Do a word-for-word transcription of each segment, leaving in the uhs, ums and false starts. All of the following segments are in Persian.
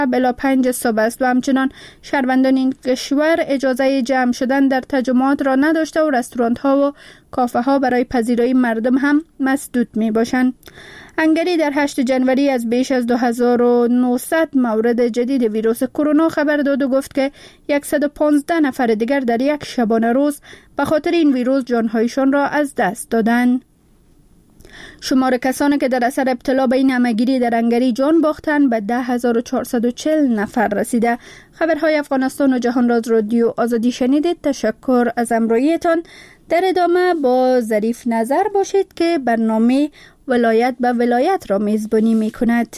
بلا پنج صبح است و همچنان شهروندان این کشور اجازه جمع شدن در تجمعات را نداشته و رستوران ها و کافه ها برای پذیرایی مردم هم مسدود می باشند. هنگری در هشتم جنوری از بیش از دو هزار و نهصد مورد جدید ویروس کرونا خبر داد و گفت که صد و پانزده نفر دیگر در یک شبانه روز به خاطر این ویروس جانهایشان را از دست دادند. شمار کسانی که در اثر ابتلا به این همه‌گیری در هنگری جان باختند به ده هزار و چهارصد و چهل نفر رسیده. خبرهای افغانستان و جهان راز رادیو آزادی شنیدید. تشکر از همراهیتان. در ادامه با ظریف نظر باشید که برنامه ولایت به ولایت را میزبانی می کند.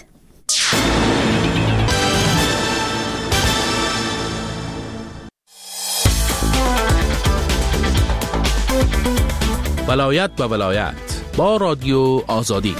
ولایت به ولایت با رادیو آزادی.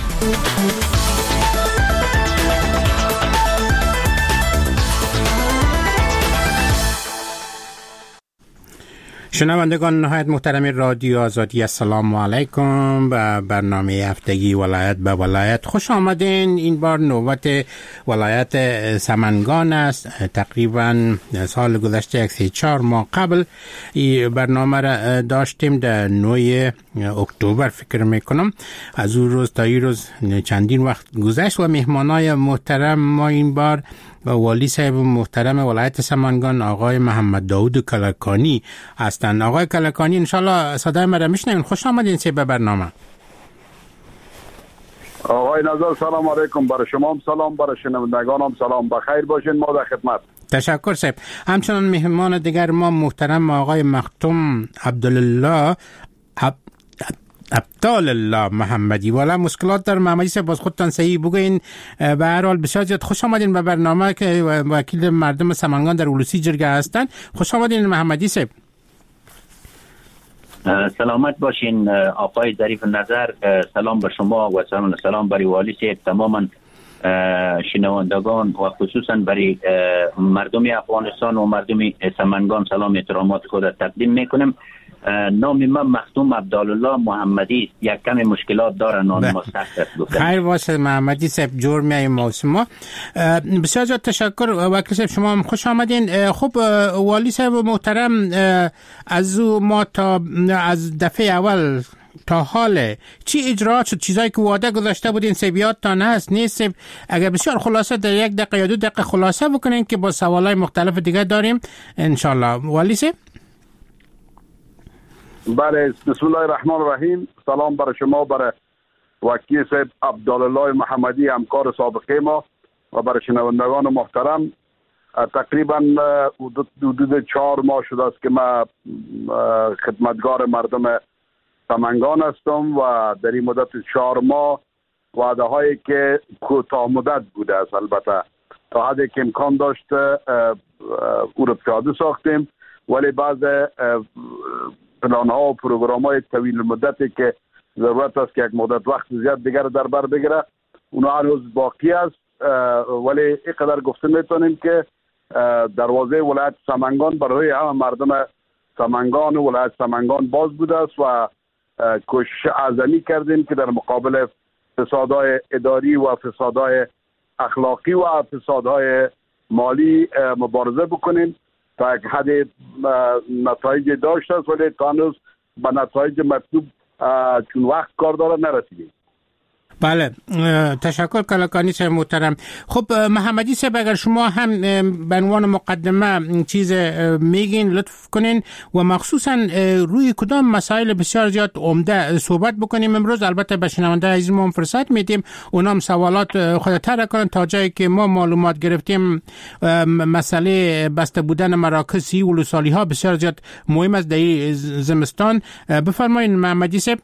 شنوندگان نهایت محترم رادیو آزادی، السلام علیکم. به برنامه هفتگی ولایت به ولایت خوش آمدین. این بار نوبت ولایت سمنگان است. تقریبا سال گذشته یک سه چهار ماه قبل این برنامه را داشتیم در نوی اکتبر فکر میکنم. از اون روز تا این روز چندین وقت گذشت و مهمانای محترم ما این بار و والی صاحب محترم ولایت سمنگان آقای محمد داود کلکانی هستند. آقای کلکانی انشالله صدای مرا میشنوین. خوش آمدین سی به برنامه. آقای نظر سلام علیکم. برای شما هم سلام، برای شنوندگانم سلام. بخیر باشین، ما در خدمت. تشکر صاحب. همچنان مهمان دیگر ما محترم آقای مختوم عبدالله عب... عبدال الله محمدی. والا مشکلات در محمدی صاحب باز خودتان صحیح بگوین. به هر حال بسیار زیاد خوش آمدین به برنامه که وکیل مردم سمنگان در ولوسی جرگه هستند. خوش آمدین محمدی صاحب. سلامت باشین آقای ظریف نظر. سلام بر شما و سلام برای والی صاحب، تماما شنوندگان و خصوصا برای مردم افغانستان و مردم سمنگان سلام احترامات خود تقدیم میکنم. نام من مختوم عبدالله محمدی است. یک کم مشکلات داره، نام ما سخت است. خیر باشه محمدی صاحب، جور میاییم موسما. بسیار زیاد تشکر وکیل صاحب، شما هم خوش آمدین. خب والی صاحب محترم، از ما تا از دفعه اول تا حال چی اجراات شد؟ چیزایی که وعده گذاشته بودین سبیات تا نه هست نیست؟ اگر بسیار خلاصه در یک دقیقه یا دو دقیقه خلاصه بکنین که با سوالای مختلف دیگه داریم انشالله. والی صاحب. بله، بسم الله الرحمن الرحیم. سلام برای شما، برای وکیل صاحب عبدالله محمدی همکار سابقه ما و برای شنوندگان محترم. تقریبا حدود چهار ماه شده است که من خدمتگار مردم سمنگان هستم و در این مدت چهار ماه وعده هایی که کوتاه مدت بوده است، البته تا حدی که امکان داشته او رو پیاده ساختیم، ولی بعض پلان ها و پروگرام های طویل مدتی که ضرورت است که یک مدت وقت زیاد دیگر در بر بگیره اونا هنوز باقی است. ولی اینقدر گفته میتونیم که دروازه ولایت سمنگان برای همه مردم سمنگان و ولایت سمنگان باز بوده است و کوشش اعظمی کردیم که در مقابل فسادهای اداری و فسادهای اخلاقی و فسادهای مالی مبارزه بکنیم تا یک حد نتایج داشته است، ولی تا هنوز به نتایج مطلوب چون وقت کار داره نرسیدیم. بله، تشکر کلکانی صاحب محترم. خب محمدی صاحب، اگر شما هم به عنوان مقدمه چیز میگین لطف کنین و مخصوصا روی کدام مسائل بسیار زیاد عمده صحبت بکنیم امروز. البته به شنونده عزیز ما فرصت میدیم اونام سوالات خود طرح کنن تا جایی که ما معلومات گرفتیم. مسئله بسته بودن مراکز ولسوالی ها بسیار زیاد مهم است در زمستان. بفرمایید محمدی صاحب.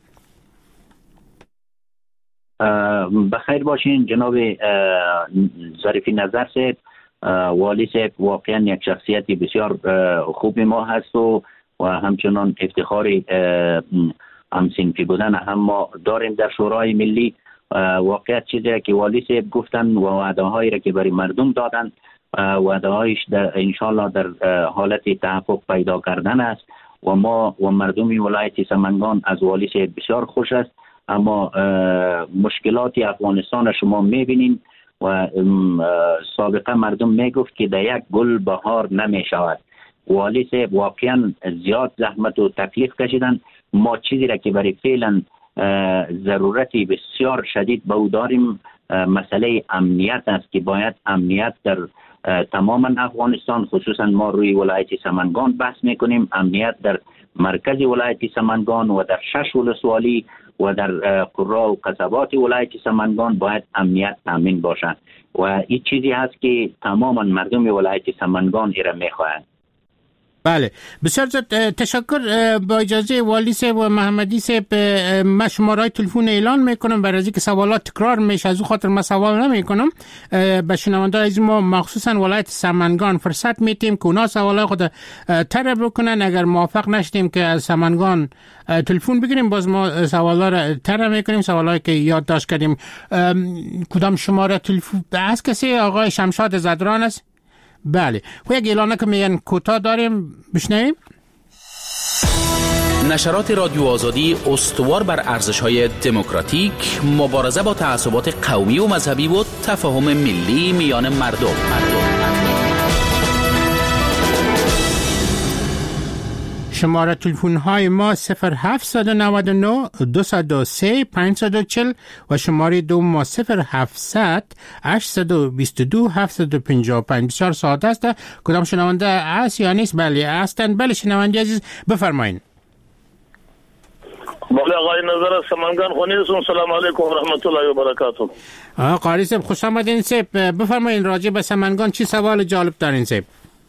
بخیر باشین جناب ظریفی نظر صاحب. والی صاحب واقعا یک شخصیت بسیار خوب ما هست و و همچنان افتخار همسنفی بودن هم ما داریم در شورای ملی. واقعیت چیزی که والی صاحب گفتن و وعده هایی را که برای مردم دادن، وعده هایش انشالله در حالت تحقق پیدا کردن است و ما و مردم ولایت سمنگان از والی صاحب بسیار خوش است. اما مشکلات افغانستان شما میبینین و سابقه مردم میگفت که در یک گل بهار نمی شود. والی صاحب واقعا زیاد زحمت و تکلیف کشیدن. ما چیزی را که برای فعلا ضرورتی بسیار شدید به او داریم مسئله امنیت است که باید امنیت در تماما افغانستان، خصوصا ما روی ولایت سمنگان بحث میکنیم، امنیت در مرکز ولایت سمنگان و در شش ولسوالی و در قرا و قصبات ولایت سمنگان باید امنیت تامین باشد و این چیزی هست که تماما مردم ولایت سمنگان ایره میخواهند. بله بسیار تشکر. با اجازه والی صاحب و محمدی صاحب من شماره تلفن اعلان میکنم برای اینکه سوالات تکرار میشه، از او خاطر من سوال نمیکنم. به شنوندگان از ما مخصوصا ولایت سمنگان فرصت میتیم که اونا سوالای خود طرح بکنن. اگر موافق نشدیم که از سمنگان تلفن بگیریم باز ما سوالا را طرح میکنیم، سوالایی که یادداشت کردیم. کدام شماره تلفن از کسی؟ آقای شمشاد زدران است. بله خب یک اعلانه که میگن کوتاه داریم بشنویم. نشرات رادیو آزادی استوار بر ارزش‌های دموکراتیک، مبارزه با تعصبات قومی و مذهبی و تفاهم ملی میان مردم. مردم. شماره تلفن های ما صفر هفت نه نه دو صفر سه پنج چهار صفر و شماره دوم ما صفر هفتصد هشت دو دو هفت پنج پنج. بسیار ساده است. کدام شنونده است یا نیست؟ بله هستند. بله شنونده عزیز بفرمایید. بله آقای نظر سمنگان خونیسون، سلام علیکم و رحمت الله و برکاته. آقا قاری صاحب خوش آمدین صاحب. بفرمایید راجع به سمنگان چی سوال جالب دارین صاحب؟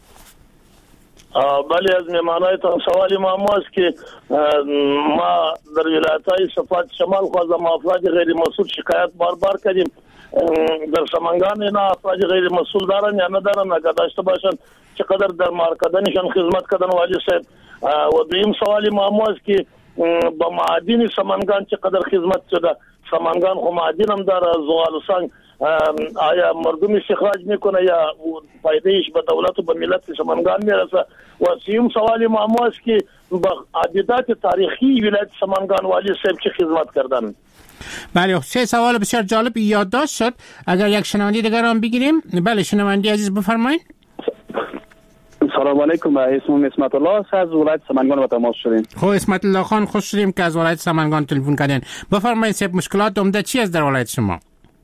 بله از مهمانایتان سوالی ما است که ما در ولایت‌های صفات شمال خواستم افراد غیر مسئول شکایت بار بار کردیم. در سمنگان اینا افراد غیر مسئول دارن یا ندارن، اگر داشته باشن چقدر در مارکدنشان خدمت کردن والی صاحب. و دویم سوالی ما است که با معادن سمنگان چقدر خدمت شده. سمنگان خو معادن هم داره، زغال سنگ آیا مردم استخراج میکنه یا فایدهش به دولت و به ملت سمنگان میرسه؟ و سوم سوالی ما است که با عادات تاریخی ولایت سمنگان والی صاحب چه خدمت کردن؟ بله سه سوال بسیار جالب یادداشت شد. اگر یک شنونده دیگر هم بگیریم. بله شنونده عزیز بفرمایید. سلام علیکم، اسمم اسمت الله است، از ولایت سمنگان با تماس شدیم. خب اسمت الله خان خوش شدیم که از ولایت سمنگان تلفن کردین. بفرمایید صاحب مشکلات عمده چی است در ولایت شما؟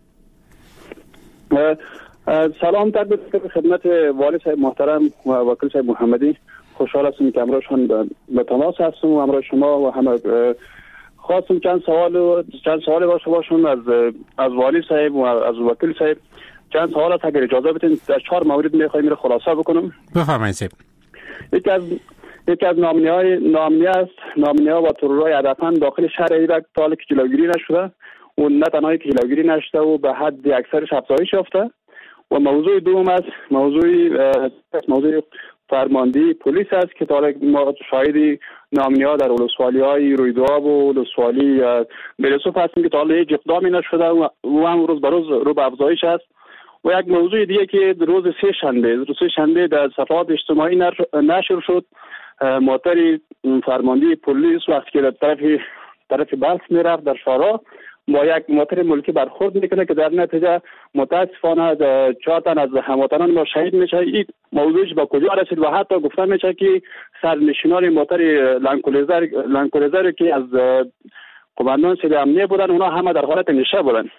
سلام تقدیم خدمت والی صاحب محترم و وکیل صاحب محمدی. خوشحال هستم که امروزشان به تماس هستم و امروز شما و همه خواستم چند سوال و چند سوال باشه باشم از از والی صاحب و از وکیل صاحب. چند سوال است اگر اجازه بدین در چهار مورد میخوایم میره خلاصه بکنم. بفرمایید صاحب. یکی از یکی از نامنی‌های نامنی است نامنی‌ها و ترورهای هدفمند داخل شهر ایران تا حالا که جلوگیری نشده و نه تنها که جلوگیری نشده و به حد اکثرش افزایش یافته. و موضوع دوم است موضوع موضوع فرماندهی پلیس است که تا حالا ما شاهد نامنی‌ها در ولسوالی‌های رویداد و ولسوالی بلسوف هستیم که تا حالا هیچ اقدامی نشده و هم روز به روز رو به افزایش است. و یک موضوع دیگه که روز سه شنبه روز سه شنبه در صفحات اجتماعی نشر شد، موتر فرماندهی پلیس وقتی که در طرف طرف بلخ میرفت در شارع با یک موتر ملکی برخورد میکنه که در نتیجه متاسفانه چهار تن از هموطنان ما شهید میشه. این موضوعش با کجا رسید و حتی گفته میشه که سرنشینان موتر لانکولیزر لانکولیزر که از قماندان سید امنیه بودن اونا همه در حالت نشه بودن.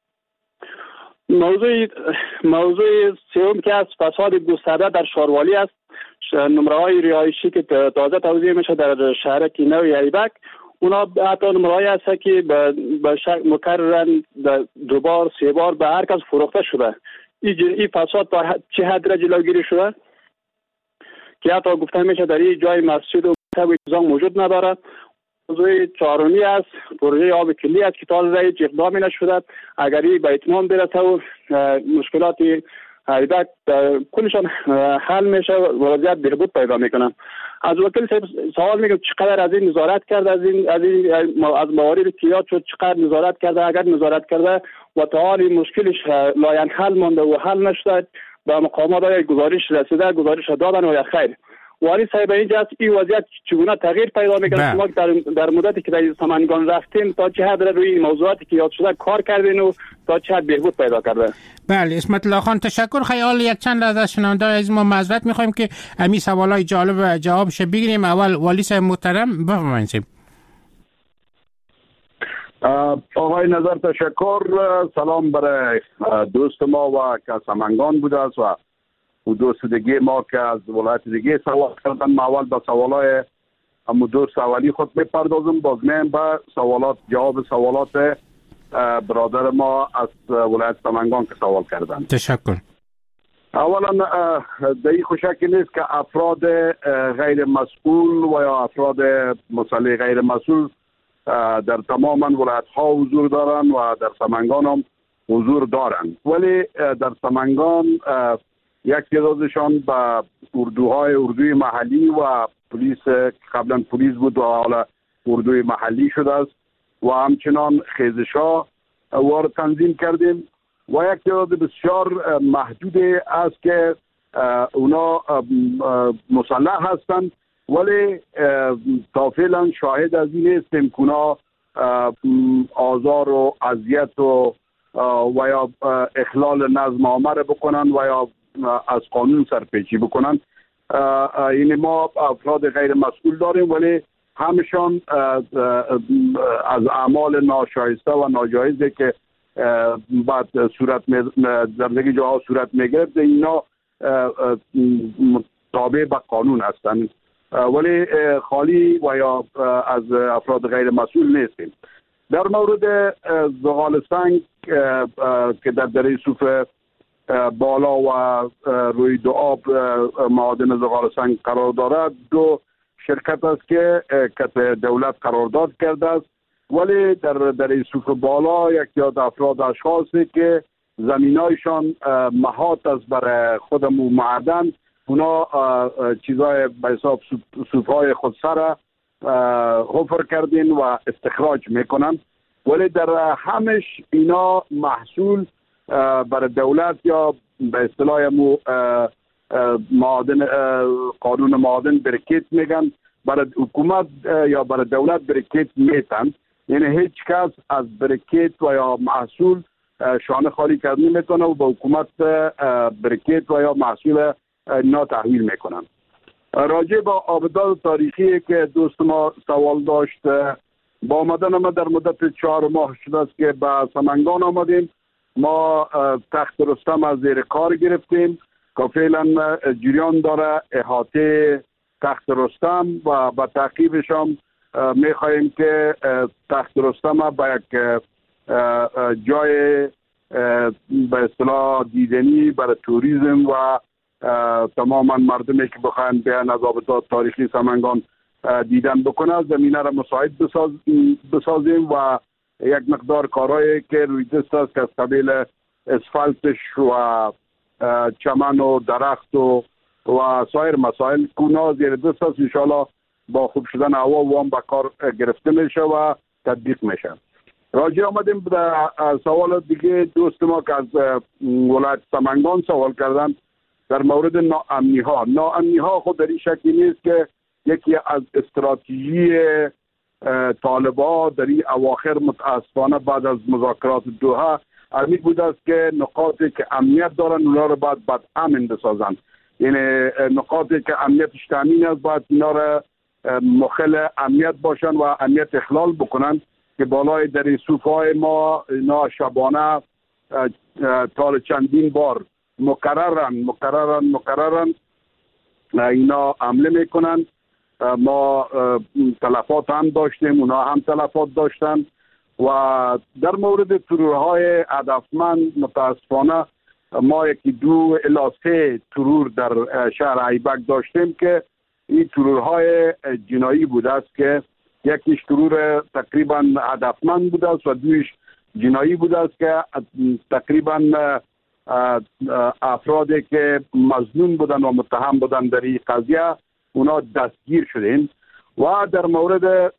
موضوع موضوع سوم که از فساد گسترده در شاروالی است، نمره‌های رهایشی که تازه توزیع میشه در شهر کینو یا ایبک، اونا حتی نمره‌هایی هست که به شکل مکررن دو بار سه بار به هر کس فروخته شده. این فساد تا چه حد را جلوگیری شده که حتی گفته میشه در این جای مسجد و مکتب نظام موجود نداره. موضوع چهارمی است پروژه آب کلی است که تا حالا هیچ اقدامی نشده. اگر این به اتمام برسه و مشکلات ایبک کلشان حل میشه و وضعیت بهبود پیدا میکنه. از وکیل صاحب سوال میگم چقدر از این نظارت کرده، از این از این از موارد که یاد شد چقدر نظارت کرده؟ اگر نظارت کرده و تا حال مشکلش لاینحل مانده و حل نشده به مقامات های گزارش رسیده، گزارش دادن و یا خیر؟ والی صاحب اینجا این وضعیت چگونه تغییر پیدا میکنه؟ شما در در مدتی که در سمنگان رفتین تا چه حد روی این موضوعاتی که یاد شده کار کردین و تا چه حد بهبود پیدا کرده؟ بله اسمت الله خان تشکر. خیال یک چند لحظه از شنونده از ما معذرت میخوایم که امی سوالای جالب و جوابش بگیریم. اول والی صاحب محترم بفرمایید. آقای نظر تشکر. سلام برای دوست ما و که سمنگان بوده است و دوست دیگه ما که از ولایت دیگه سوال کردن. ما اول به سوالای همو دوست اولی خود میپردازم، باز میم به سوالات جواب سوالات برادر ما از ولایت سمنگان که سوال کردن. تشکر. اولا در این خوشکی نیست که افراد غیر مسئول و یا افراد مسئله غیر مسئول در تمام ولایت ها حضور دارن و در سمنگان هم حضور دارن، ولی در سمنگان یک تعدادشان به اردوهای اردوی محلی و پلیس قبلا پلیس بود و حالا اردوی محلی شده است و همچنان خیزش‌ها وارد تنظیم کردیم و یک تعداد بسیار محدود است که اونا مسلح هستند، ولی تا فعلا شاهد از این نیستیم که اونا آزار و اذیت و و یا اخلال نظم عامه بکنن و یا از قانون سرپیچی بکنن. یعنی ما افراد غیر مسئول داریم ولی همشان از اعمال ناشایسته و ناجایزی که بعد صورت در دیگه جاها صورت میگرفت اینا تابع به قانون هستند، ولی خالی و یا از افراد غیر مسئول نیستیم. در مورد زغال سنگ که در دره یوسف بالا و روی دو آب معادن زغال سنگ قرار دارد، دو شرکت است که که دولت قرارداد کرده است، ولی در دره یوسف بالا یک یاد افراد اشخاصی که زمینایشان محاط است برای خودمون معدن، اونا چیزای به حساب سوپهای خود سر حفر کردین و استخراج میکنن، ولی در همش اینا محصول برای دولت یا به اصطلاح مو معادن قانون معادن بریکیت میگن، برای حکومت یا برای دولت بریکیت میتن، یعنی هیچ کس از بریکیت و یا محصول شانه خالی کرد نمیتونه و به حکومت بریکیت و یا محصول نا تحویل میکنن. راجع به آبدار تاریخی که دوست ما سوال داشت، با آمدن ما در مدت چهار ماه شده است که به سمنگان آمدیم. ما تخت رستم از زیر کار گرفتیم که فعلا جریان داره احاطه تخت رستم و با تعقیبش هم میخواییم که تخت رستم با یک جای به اصطلاح دیدنی برای توریسم و تماما مردمی که بخواین بیان از آبدار تاریخی سمنگان دیدن بکنه زمینه را مساعد بساز بسازیم و یک مقدار کارهایی که روی دست است که از قبیل اسفالتش و چمن و درخت و و سایر مسائل کونا زیر دست است، انشاءالله با خوب شدن هوا و هم به کار گرفته میشه و تطبیق میشه. راجع آمدیم به سوال دیگه دوست ما که از ولایت سمنگان سوال کردن در مورد ناامنی ها. ناامنی ها خود در این شکلی نیست که یکی از استراتژی طالبان در این اواخر متاسفانه بعد از مذاکرات دوحه امی بوده است که نقاطی که امنیت دارن اونا رو باید بعد امن بسازن، یعنی نقاطی که امنیتش تامین است باید اینا رو مخل امنیت باشن و امنیت اخلال بکنن که بالای در صوفای ما اینا شبانه تا چندین بار مکررن مکررن مکررن اینا حمله میکنن. ما تلفات هم داشتیم، اونا هم تلفات داشتن و در مورد ترورهای هدفمند متاسفانه ما یکی دو الی سه ترور در شهر ایبک داشتیم که این ترورهای جنایی بوده است که یکیش ترور تقریبا هدفمند بوده است و دویش جنایی بوده است که تقریبا افرادی که مظنون بودن و متهم بودن در این قضیه اونا دستگیر شدین. و در مورد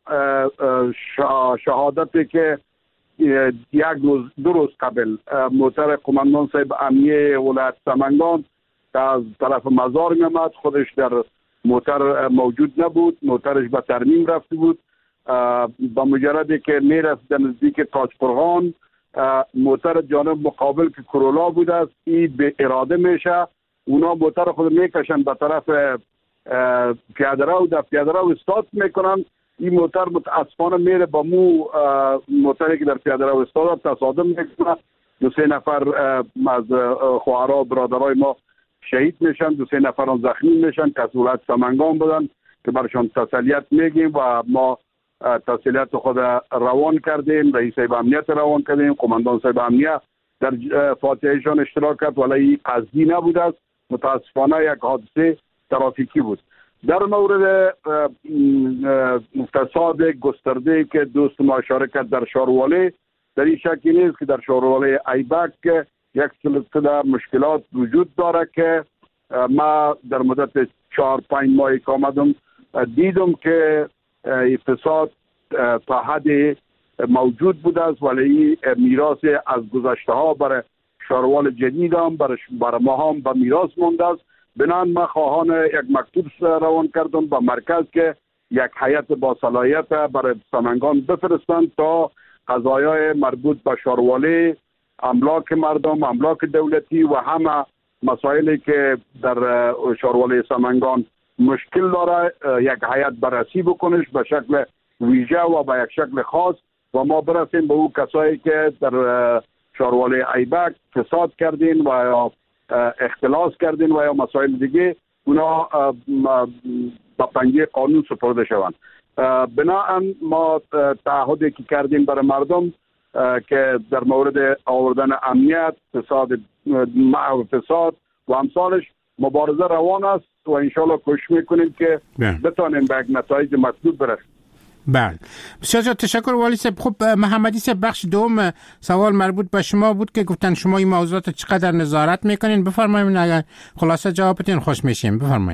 شهادتی که یک روز دو روز قبل محترم قماندان صاحب امنیه ولایت سمنگان از طرف مزار میامد، خودش در موتر موجود نبود، موترش به ترمیم رفته بود. با مجردی که میرفت در نزدیک تاجقرغان موتر جانب مقابل که کرولا بود است، این به اراده میشه اونا موتر خود میکشن به طرف پیاده رو، در پیاده رو استاد میکنن. این موتر متاسفانه میره با مو موتری که در پیاده رو استاد تصادم میکنه. دو سه نفر از خواهرها برادرای ما شهید میشن، دو سه نفر زخمی میشن که از ولایت سمنگان بودن که برشان تسلیت میگیم و ما تسلیت خود روان کردیم. رئیس صاحب امنیت روان کردیم، قماندان صاحب امنیت در فاتحهشان اشتراک کرد، ولی قصدی نبود است، متاسفانه یک حادثه ترافیکی بود. در مورد فساد گسترده که دوست ما اشاره کرد در شارواله، در این شکی نیست که در شارواله ایبک یک سلسله مشکلات وجود داره که ما در مدت چهار پنج ماهی که آمدم دیدم که فساد تا حد موجود بود است، ولی میراث از گذشته ها برای شاروال جدید هم برای, برای ما هم به میراث مونده است. بنان ما خواهان یک مکتوب روان کردم به مرکز که یک هیئت با صلاحیت برای سمنگان بفرستند تا قضایای مربوط به شارواله، املاک مردم، املاک دولتی و همه مسائلی که در شارواله سمنگان مشکل داره یک هیئت بررسی بکنش به شکل ویژه و به یک شکل خاص و ما برسیم به او کسایی که در شارواله ایبک فساد کردین و یا اختلاس کردین و یا مسائل دیگه، اونا با پنجه قانون سپرده شوند. بنابراین ما تعهدی که کردیم برای مردم که در مورد آوردن امنیت، فساد معو فساد و امثالش مبارزه روان است و انشالله کوشش میکنیم که بتانیم به یک نتایج مطلوب برسیم. بله، بسیار زیاد تشکر والی صاحب. خب محمدی صاحب، بخش دوم سوال مربوط به شما بود که گفتن شما این موضوعات چقدر نظارت میکنین. بفرمایید، اگر خلاصه جوابتون خوش میشیم بفرمایید.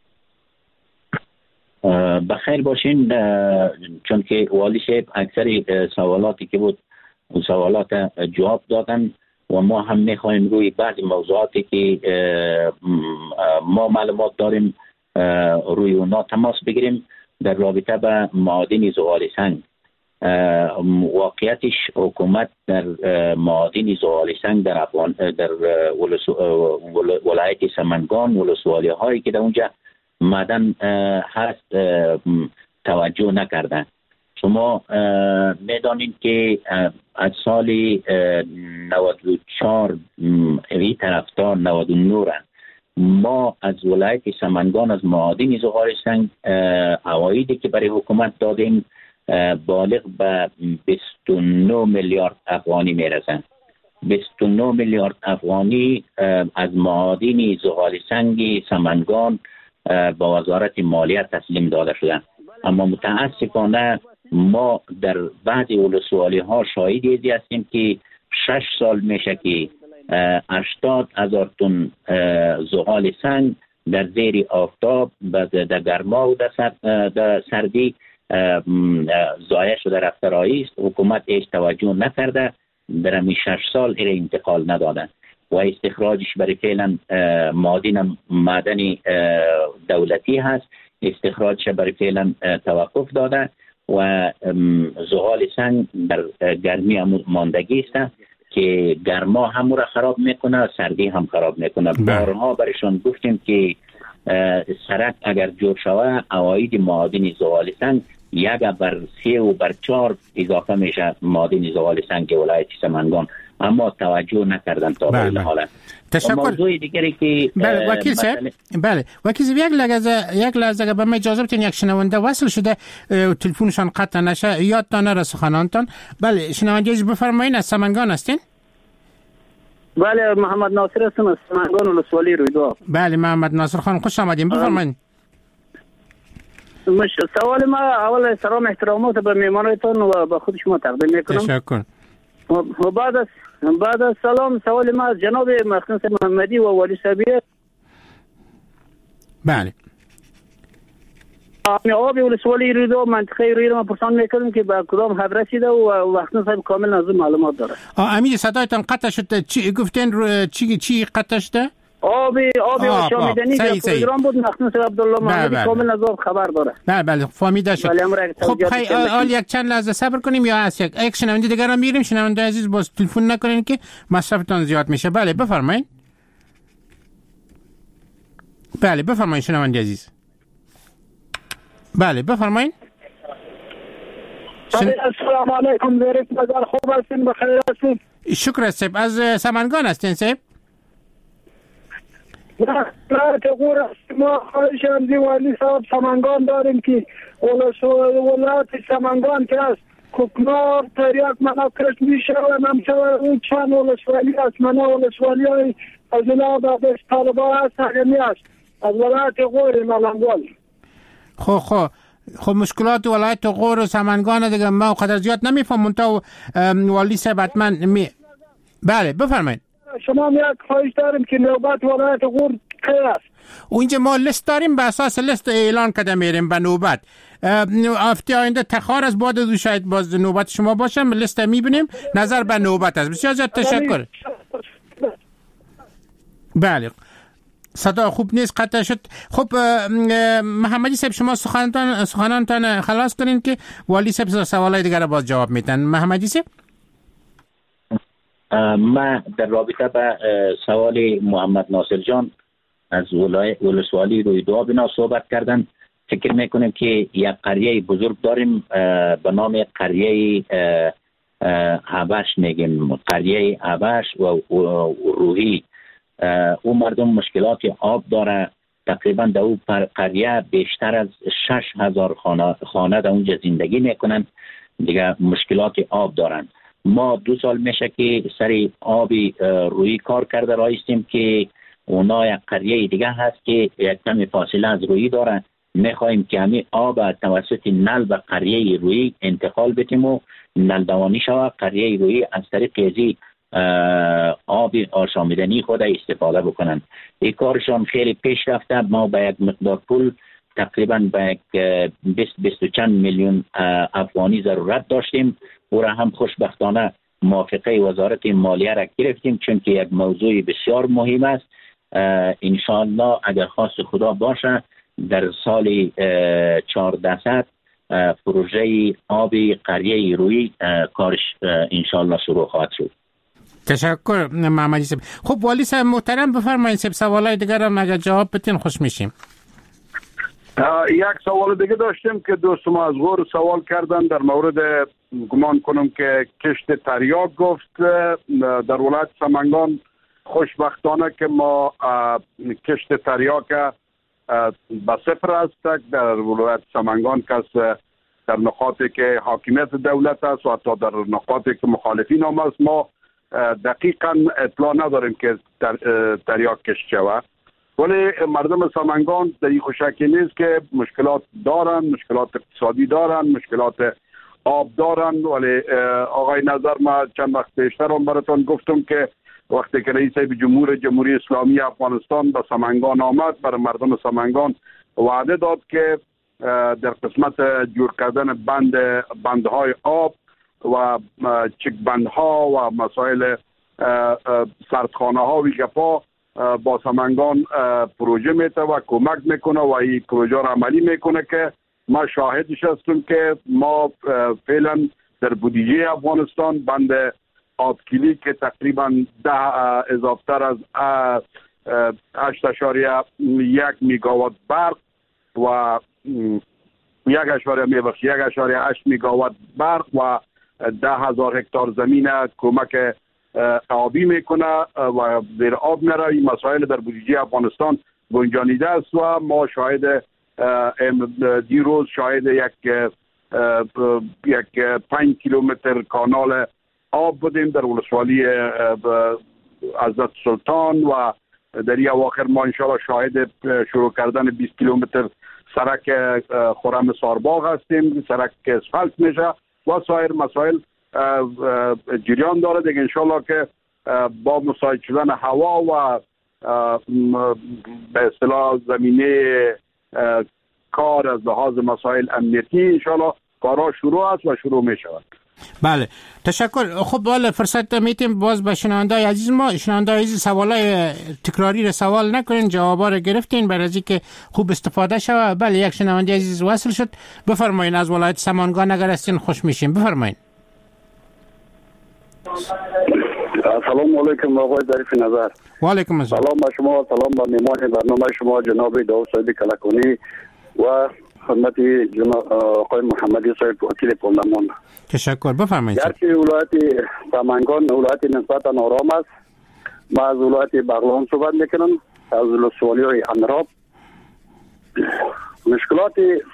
بخیر باشین. چون که والی صاحب اکثر سوالاتی که بود اون سوالات جواب دادن و ما هم میخوایم روی بعضی موضوعاتی که ما معلومات داریم روی اونا تماس بگیریم. در رابطه با معادن زغال سنگ، واقعیتش حکومت در معادن زغال سنگ در افغان در ولایت سمنگان ولسوالی هایی که در اونجا معدن هست توجه نکردن. شما میدانید که از سال نود و چهار این طرف تا نود و نه ما از ولایت سمنگان از معادن زغال سنگ عوایدی که برای حکومت دادیم بالغ به بیست و نه میلیارد افغانی میرسند. بیست و نه میلیارد افغانی از معادن زغال سنگ سمنگان با وزارت مالیه تسلیم داده شدند. اما متاسفانه ما در بعضی ولسوالی ها شاهدی هستیم که شش سال میشه که هشتاد هزار تن زغال سنگ در زیر آفتاب در گرما و در سردی ضایع شده رفته رایست. حکومت هیچ توجه نکرده، در همین شش سال ایره انتقال ندادن و استخراجش برای فعلا معادن معدن دولتی هست، استخراجش برای فعلا توقف داده و زغال سنگ در گرمی ماندگی است که گرما هم را خراب میکنه، سردی هم خراب میکنه. بارها برشان گفتیم که سرک اگر جور شوه عواید معادن زغال سنگ یک بر سه و بر چهار اضافه میشه معادن زغال سنگ ولایت سمنگان، اما توجه نکردن تا به این حالت. تشکر. موضوع دیگری که بله وکیل صاحب، بله وکیل صاحب، یک لحظه یک لحظه به من اجازه بدین. یک شنونده وصل شده، تلفنشان قطع نشه، یادتان نره سخنانتان. بله شنونده بفرمایید، از سمنگان هستین؟ بله محمد ناصر هستم از سمنگان ولسوالی رویدو. بله محمد ناصر خان، خوش آمدین، بفرمایید. مش سوال ما اول سلام احترامات به میهمانتون و به خود شما تقدیم میکنم. تشکر. و بعد از بعد از سلام سوال ما از جناب مخنص محمدی و والی صاحبیه. بله. آبی ولسوالی رویدو منطقه رویدو ما پرسان میکنم که به کدام حد رسیده و وقتی صاحب کامل نظر معلومات داره. آه امیر صدایتان قطع شد، چی گفتین رو چی چی قطع شده؟ آب آب آشامیدنی که پروگرام بود مخصوص عبدالله محمدی کامل از آب خبر داره. بله بله فهمیده شد. خب حال یک چند لحظه صبر کنیم یا از یک یک شنونده دیگر هم میریم. شنونده عزیز باز تلفن نکنین که مصرفتان زیاد میشه. بله بفرمایید. بله بفرمایید شنونده عزیز. بله بفرمایید. شن... السلام علیکم زیرک مزار خوب هستین بخیر هستین؟ شکر است از سمنگان هستین صاحب؟ نه نه تقور است ما خواهشم دیوالی صاحب سمنگان داریم که ولایت سمنگان که است کوکنار تریاک مناقرش میشه و نمشه اون چند ولسوالی است منه ولسوالی های از اینا بعدش طالبا هست همی است از ولایت غور ملنگان. خب خب خب مشکلات ولایت غور و سمنگان دیگه ما قدر زیاد نمیفهمم تا والی صاحب حتما می... بله بفرمایید. شما یک خواهش داریم که نوبت ولایت غور کی است؟ اونجا ما لیست داریم به اساس لیست اعلان کرده میریم به نوبت. هفته آینده تخار از بعد دو شاید باز نوبت شما باشم لیست میبینیم نظر به نوبت است. بسیار زیاد تشکر. بله صدا خوب نیست قطع شد. خب محمدی صاحب شما سخنتان سخنانتان خلاص کنین که والی صاحب سوالای دیگر باز جواب میدن. محمدی صاحب ما در رابطه با سوال محمد ناصر جان از ولسوالی روی دو بنا صحبت کردن. فکر میکنیم که یک قریه بزرگ داریم به نام قریه عبش میگیم قریه عبش و روحی. او مردم مشکلات آب داره. تقریبا در او قریه بیشتر از شش هزار خانه خانه در اونجا زندگی میکنن دیگه مشکلات آب دارن. ما دو سال میشه که سری آبی روی کار کرده رایستیم که اونا یک قریه دیگه هست که یک کمی فاصله از روی داره. میخواهیم که همین آب توسط نل به قریه روی انتقال بدیم و نل دوانی شود. قریه روی از طریق ازی آب آشامیدنی خود استفاده بکنن. این کارشان خیلی پیش رفته. ما با یک مقدار پول تقریبا با یک بیست بیست و چند میلیون افغانی ضرورت داشتیم. او را هم خوشبختانه موافقه وزارت مالیه را گرفتیم چون که یک موضوع بسیار مهم است. انشاءالله اگر خواست خدا باشه در سال چهاردهصد پروژه آب قریه روی کارش انشاءالله شروع خواهد شد. تشکر محمدی صاحب. خب والی صاحب محترم بفرمایید صاحب سوالای دیگر هم اگر جواب بدین خوش میشیم. یک سوال دیگه داشتیم که دوست ما از غور سوال کردن در مورد گمان کنم که کشت تریاک گفت در ولایت سمنگان. خوشبختانه که ما کشت تریاک به صفر است در ولایت سمنگان که در نقاطی که حاکمیت دولت است و حتی در نقاطی که مخالفین هم است ما دقیقا اطلاع نداریم که تریاک کشت شود. ولی مردم سمنگان در این شکی نیست که مشکلات دارن، مشکلات اقتصادی دارن، مشکلات آب دارن. ولی آقای نظر ما چند وقت پیشتر هم براتون گفتم که وقتی که رئیس جمهور جمهوری اسلامی افغانستان به سمنگان آمد برای مردم سمنگان وعده داد که در قسمت جور کردن بند بندهای آب و چک بندها و مسائل سردخانه ها و گپا با سمنگان پروژه میته و کمک میکنه و این پروژه را عملی میکنه که ما شاهدش هستیم که ما فعلا در بودجه افغانستان بند آبکیلی که تقریبا ده اضافتر از هشت اشاریه یک میگاوات برق و یک اشاریه میبخش یک اشاریه هشت میگاوات برق و ده هزار هکتار زمین کمک آبی میکنه و زیر آب میره. این مسائل در بودجه افغانستان گنجانیده است و ما شاهد دیروز شاهد یک یک پنج کیلومتر کانال آب بودیم در ولسوالی حضرت سلطان و در این اواخر ما انشاءالله شاهد شروع کردن بیست کیلومتر سرک خرم سارباغ هستیم. سرک که اسفالت میشه و سایر مسائل جریان داره دیگه. انشاءالله که با مساعد شدن هوا و به اصطلاح زمینه کار از لحاظ مسائل امنیتی انشاءالله کارها شروع است و شروع می شود. بله تشکر. خب بالا فرصت میتیم باز به شنوندای عزیز ما شنوندای عزیز سوالای تکراری را سوال نکنین، جوابا را گرفتین برای اینکه خوب استفاده شوه. بله یک شنونده عزیز وصل شد، بفرمایین از ولایت سمنگان اگر هستین خوش میشیم، بفرمایین. سلام علیکم آقای ظریف نظر. و علیکم السلام. سلام به شما، سلام به میهمان برنامه شما جناب داوود صاحب کلکانی و خدمت جناب آقای محمدی صاحب وکیل پارلمان. تشکر، بفرمایید. گرچه ولایت سمنگان ولایت نسبتا آرام است، ما از ولایت بغلان صحبت میکنم، از ولسوالی اندراب. مشکلات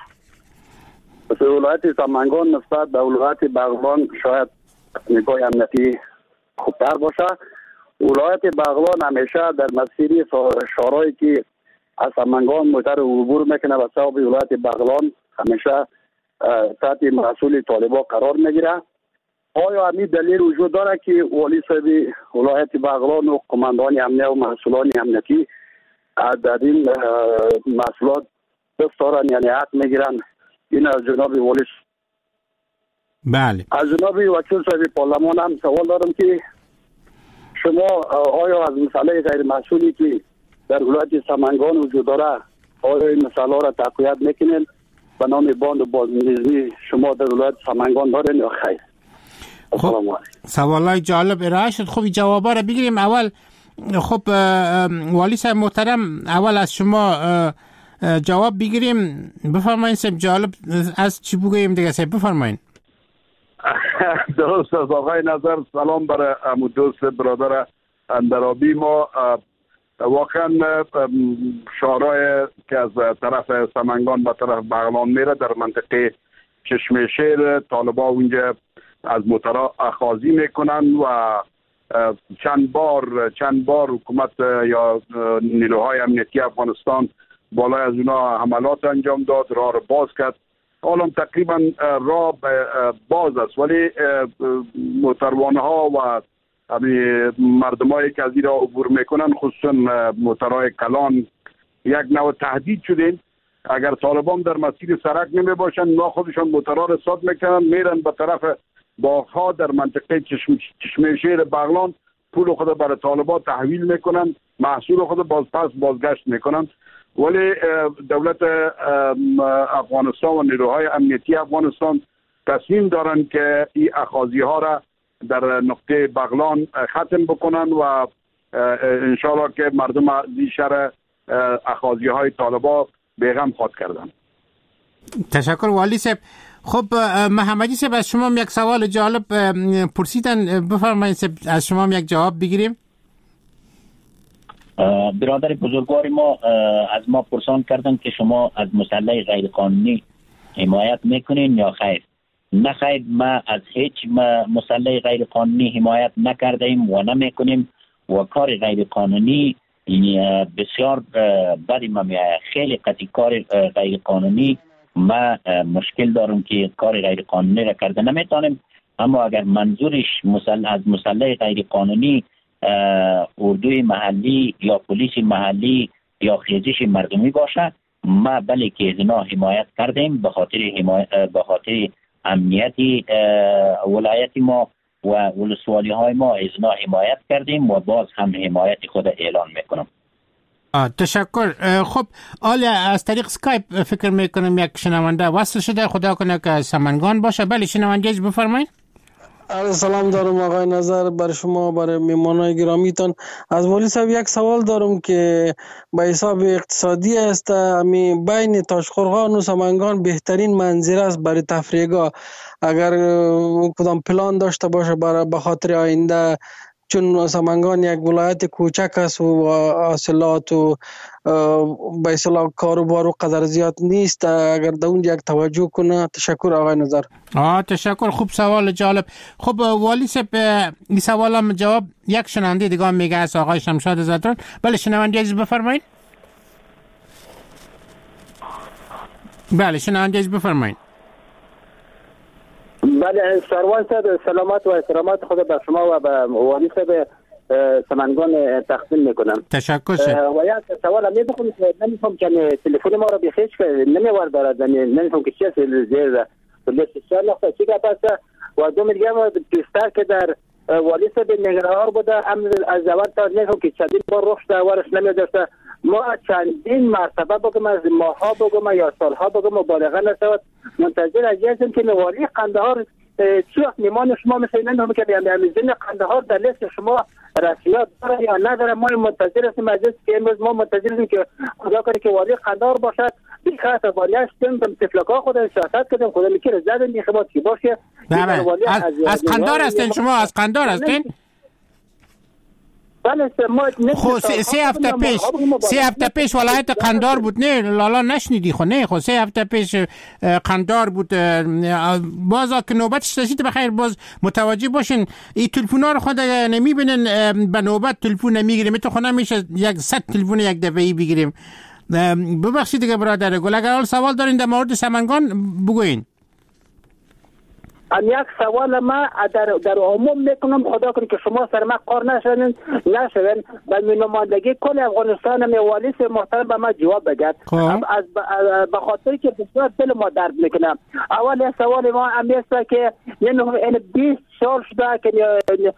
ولایت سمنگان نسبت به ولایت بغلان شاید نگاه امنیتی خوبتر باشه. ولایت بغلان همیشه در مسیری شورایی که از سمنگان موتر عبور میکنه و صاحب ولایت بغلان همیشه تحت مسئول طالبان قرار میگیره. آیا همین دلیل وجود داره که والی صاحب ولایت بغلان و قماندان امنیت و مسئولان امنیتی در این مسئولات دست دارن، یعنی حق میگیرن؟ این از جناب والی. بله. از جناب وکیل صاحب پارلمان هم سوال دارم که شما آیا از مسئله غیر مسئولی که در ولایت سمنگان وجود داره آیا این مسئله را تقویت میکنین به نام باند و بازنظمی شما در ولایت سمنگان دارین یا خیر؟ خب سوالای جالب ارائه شد. خب جوابا را بگیریم. اول خب والی صاحب محترم اول از شما جواب بگیریم. بفرمایید صاحب، جالب از چی بگوییم دیگه صاحب، بفرمایید. درست از آقای نظر. سلام برای امو دوست برادر اندرابی ما. واقعا شورای که از طرف سمنگان به طرف بغلان میره در منطقه چشمه شیر، طالبا اونجا از موترا اخاذی میکنن و چند بار چند بار حکومت یا نیروهای امنیتی افغانستان بالای از اونا حملات انجام داد، راه رو باز کرد. حالا تقریبا راه باز است، ولی موتروانه ها و مردمایی که از این راه عبور میکنن خصوصا موترهای کلان یک نوع تهدید شدین. اگر طالبان در مسیر سرک نمی باشن اونا خودشان موترها را صاد میکنن، میرن به طرف باغها در منطقه چشم چشمه شیر بغلان، پول خود برای طالبان تحویل میکنن، محصول خود باز پس بازگشت میکنن. ولی دولت افغانستان و نیروهای امنیتی افغانستان تصمیم دارن که این اخاذی ها را در نقطه بغلان ختم بکنن و انشالله که مردم از این شر اخاذی های طالبان بیغم خود کردن. تشکر والی صاحب. خب محمدی صاحب از شما یک سوال جالب پرسیدن، بفرمایید صاحب از شما یک جواب بگیریم. برادر بزرگوار ما از ما پرسان کردن که شما از مسلح غیر قانونی حمایت میکنین یا خیر؟ نه خیر، ما از هیچ مسلح غیر قانونی حمایت نکردیم و نمیکنیم و کار غیر قانونی بسیار بدی ما میآید. خیلی قطعی کار غیر قانونی ما مشکل دارم که کار غیر قانونی را کرده نمیتونیم، اما اگر منظورش مسلح از مسلح غیر قانونی اردوی محلی یا پلیس محلی یا خیزش مردمی باشه، ما بله که از اینا حمایت کردیم به خاطر به خاطر امنیتی ولایت ما و ولسوالی های ما از اینا حمایت کردیم و باز هم حمایت خود اعلان میکنم. تشکر. خب آله از طریق سکایپ فکر میکنم یک شنونده وصل شده، خدا کنه که سمنگان باشه. بله شنونده بفرمایید. سلام دارم آقای نظر بر شما، برای میمانای گرامیتان. از والی صاحب یک سوال دارم که به حساب اقتصادی است. امی بین تاشقرغان و سمنگان بهترین منظره است برای تفریحگاه. اگر کدام پلان داشته باشه برای به خاطر آینده، چون سمنگان یک ولایت کوچک است و حاصلات و به اصطلاح کاروبار و قدر زیاد نیست، اگر در اونجا یک توجه کنه. تشکر آقای نظر. آه تشکر، خوب سوال جالب. خب والی صاحب این سوال هم جواب یک شنونده دیگه هم میگه از آقای شمشاد زدران. بله شنونده عزیز بفرمایید. بله شنونده عزیز بفرمایید. بله سروان صاحب سلامت و احترامات خود به شما و به والی صاحب سمنگان تقدیم میکنم. تشکر صاحب. و یک سوال هم میخوام که نمیفهم که تلفن ما رو بخیش که نمیوار دارد، نمیفهم که چیه زیر لیست سوال نقطه چی که پس و دوم دیگه بیشتر که در والی صاحب نگران بوده هم از اول تا نگم که چندین بار رخ داورش نمیداشته. ما چندین مرتبه بگم از ماها بگم یا سالها بگم مبالغه نشود منتظر از هستیم که والی قندهار چی وقت میمان شما مثل این هم که میزین قندهار در لیست شما رسمیت داره یا نداره. ما منتظر هستیم از که امروز ما منتظر هستیم که خدا کنه که والی قندهار باشد. بیخواه والی هستیم دم تفلکا خود سیاست کردیم خدا میکره زدن میخواد که باشه. از, از قندهار هستین شما؟ از قندهار هستین؟ خب سه هفته پیش سه هفته پیش ولایت قندهار بود نه لالا نشنیدی؟ خب نه خب سه هفته پیش قندهار بود. باز که نوبتش رسید بخیر باز متوجه باشین این تلفونا رو خود نمیبینن به نوبت تلفن نمیگیریم. تو خود نمیشه یک صد تلفن یک دفعه‌ای بگیریم. ببخشید دیگه برادر گل اگر حال سوال دارین در مورد سمنگان بگوین. ام یک سوال ما در در عموم میکنم خدا کنه که شما سر ما قار نشونین نشون و نمایندگی کل افغانستان می والی محترم به ما جواب بگید. از به خاطر که بسیار دل ما درد میکنه. اول سوال ما ام است که یعنی بیست سال شده که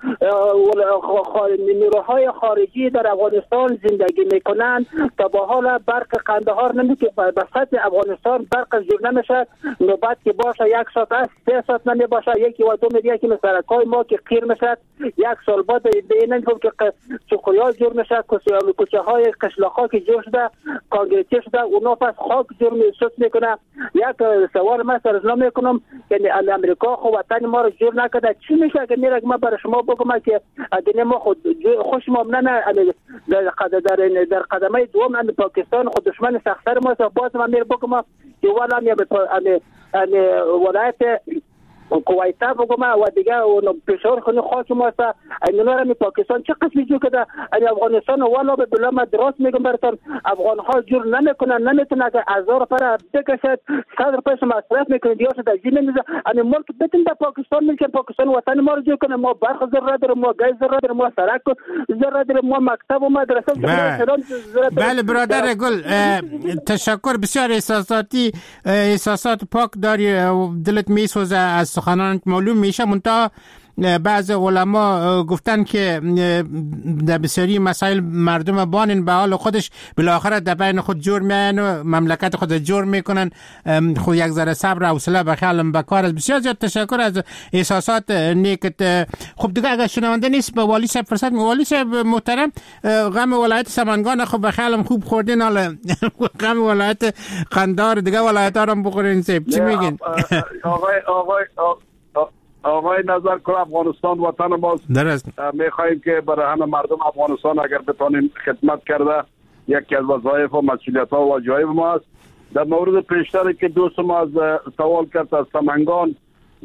نیروهای خارجی در افغانستان زندگی میکنند تا با حال برق قندهار نمیشه به سطح افغانستان برق جور نمیشه. نوبت که باشه یک ساعت است سه ساعت نمی باشه یکی و دو میگه که سرکای ما که خیر میشه یک سال بعد به نمیگم که چقویا جور میشه کوچه های قشلاق ها که جور شده کانکریتی شده اونا پس خاک جور میشد میکنه. یک سوال من سرزنا میکنم که امریکا خو وطن ما رو جور نکرده چی میشه اگه میره ما برای شما بگم که اگه ما خود خوش ما نه در در در قدمه دوم ان پاکستان خود دشمن سختر ما باز ما میره بگم که والا می به ولایت کویتا بگم و دیگه اون پشور خونه خاک ما است اینا رو پاکستان چه قسمی جو کده افغانستان والا به بلا ما درست میگم براتون افغان ها جور نمیکنن نمیتونه که هزار پر بکشد صد روپیه مصرف میکنه دیگه در زمین میز ان ملک بتون به پاکستان میگه پاکستان وطن ما رو جو کنه ما برخ ضرورت داریم ما گاز ضرورت داریم ما سرک ضرورت داریم ما مکتب و مدرسه بله برادر گل تشکر بسیار احساساتی احساسات پاک داری دلت میسوزه از سخنان معلوم میشه. منتها بعض علما گفتن که در بسیاری مسائل مردم بانن به حال خودش بالاخره در بین خود جور میان و مملکت خود جور میکنن. خود یک ذره صبر و حوصله بخیالم بکار است. بسیار زیاد تشکر از احساسات نیکت. خب دیگه اگر شنونده نیست به والی صاحب فرصت والی صاحب محترم غم ولایت سمنگان خب بخیالم خوب خوردین حالا غم ولایت قندهار دیگه ولایت ها رو بخورین صاحب چی میگین؟ آقای آقای آقای نظر کنم افغانستان وطن ماست. میخواییم که برای همه مردم افغانستان اگر بتانیم خدمت کرده یکی از وظایف و مسئولیت ها و واجبات ما است. در مورد پیشتری که دوست ما از سوال کرد از سمنگان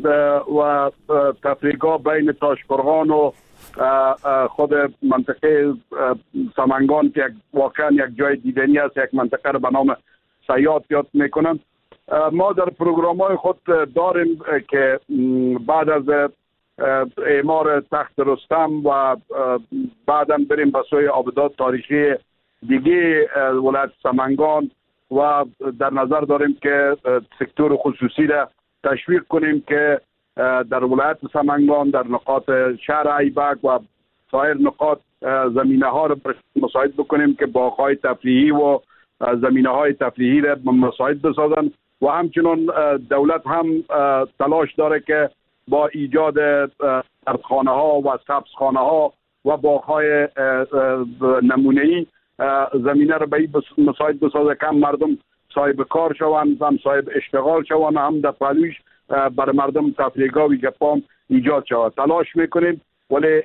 و تفریقا بین تاشقرغان و خود منطقه سمنگان که واقعا یک جای دیدنی است، یک منطقه رو به نام سیاد یاد میکنن. ما در پروگرام های خود داریم که بعد از اعمار تخت رستم و بعدا بریم به سوی آبادات تاریخی دیگه ولایت سمنگان و در نظر داریم که سکتور خصوصی را تشویق کنیم که در ولایت سمنگان در نقاط شهر ایبک و سایر نقاط زمینه ها را مساعد بکنیم که باغ‌های تفریحی و زمینه های تفریحی را مساعد بسازن و همچنان دولت هم تلاش داره که با ایجاد سردخانه ها و سبزخانه ها و باغ‌های نمونه‌ای زمینه را به این مساعد بسازه که هم مردم صاحب کار شوند، هم صاحب اشتغال شوند، هم در پلویش برای مردم تفریحگاه و گپام ایجاد شود. تلاش میکنیم ولی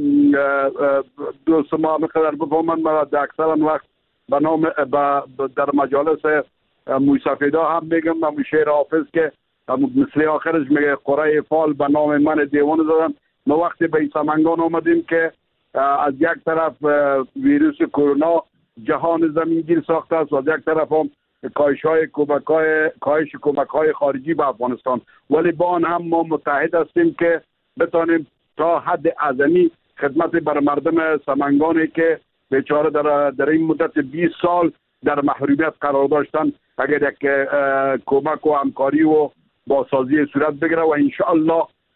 دوست ما مقدر بفهمن ما در اکثر وقت به نام در مجالس موسیقیدا هم میگم و شعر حافظ که مثل آخرش میگه قرای فال به نام من دیوان زدن. ما وقتی به سمنگان آمدیم که از یک طرف ویروس کرونا جهان زمینگیر ساخته است و از یک طرف هم کاهش های کمک های کاهش کمک های خارجی به افغانستان، ولی با آن هم ما متحد هستیم که بتانیم تا حد اعظمی خدمت بر مردم سمنگانی که بیچاره در در این مدت بیست سال در محرومیت قرار داشتن اگر یک کمک و همکاری و بازسازی صورت بگیره و ان شاء الله